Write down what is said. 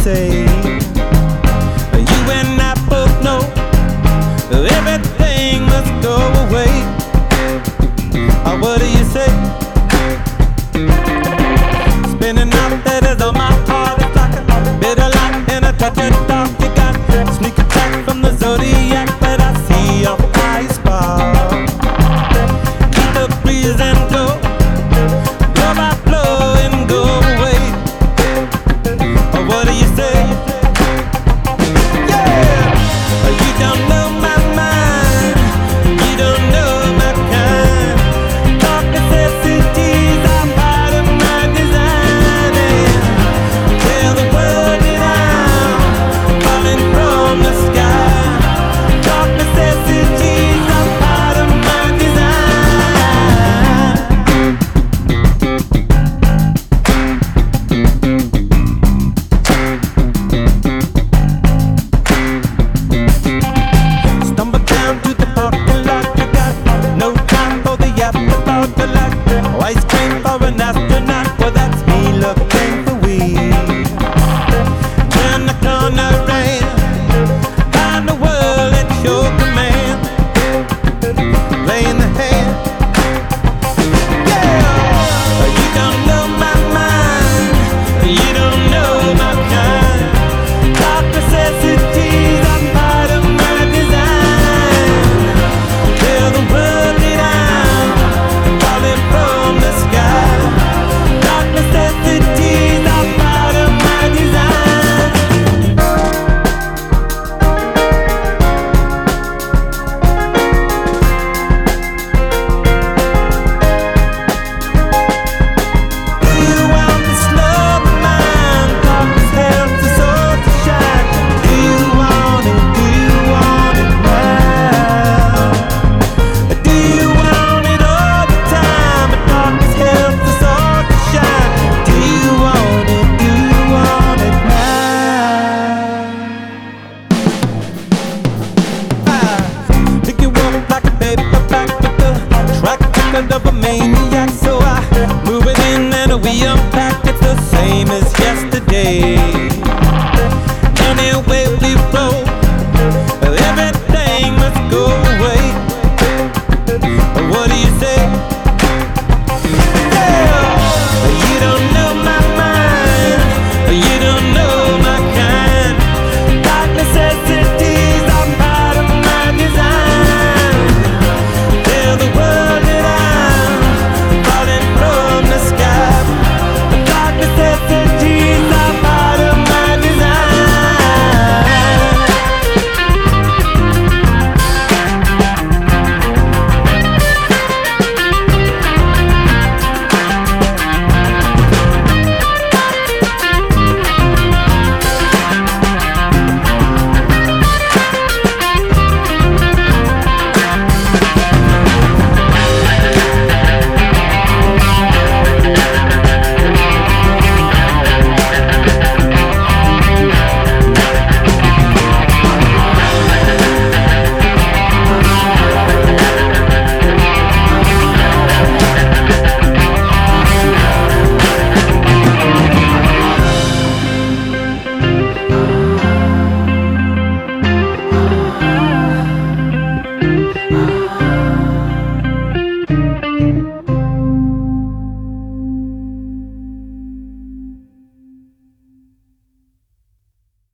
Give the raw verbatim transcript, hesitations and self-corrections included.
say? You and I both know everything must go away. Oh, what do you say? Spinning out letters on my heart, it's like a bitter light and a touch of dark. You got sneak attack from the zodiac, but I see your fire spark. Keep the breeze and go, blow by blow and go away. Oh, what do you say? Yeah, you don't know my mind, you don't know my kind. Dark necessities are part of my design, and tell the world that I'm falling from the sky. Dark necessities are part of my design. Stumble down to the parking lot, you got no time for the afterthought. The light, ice cream for an astronaut, well that's me looking for weed. Turn the corner and find the world at your command. Playing the hand. Yeah, you don't know my mind, you don't know my kind. Dark necessities are part of my design. Tell the world that I'm falling from the sky. Dark necessities are part of my design. Do you want this love of mine? Darkness helps us all to shine. Do you want it? Do you want it now? Do you want it all the time? But darkness helps us all to shine. Do you want it? Do you want it now? I pick you up like a paperback with the track record of a maniac. So I move it in and we unpack. It's the same as yesterday. Anyway we roll,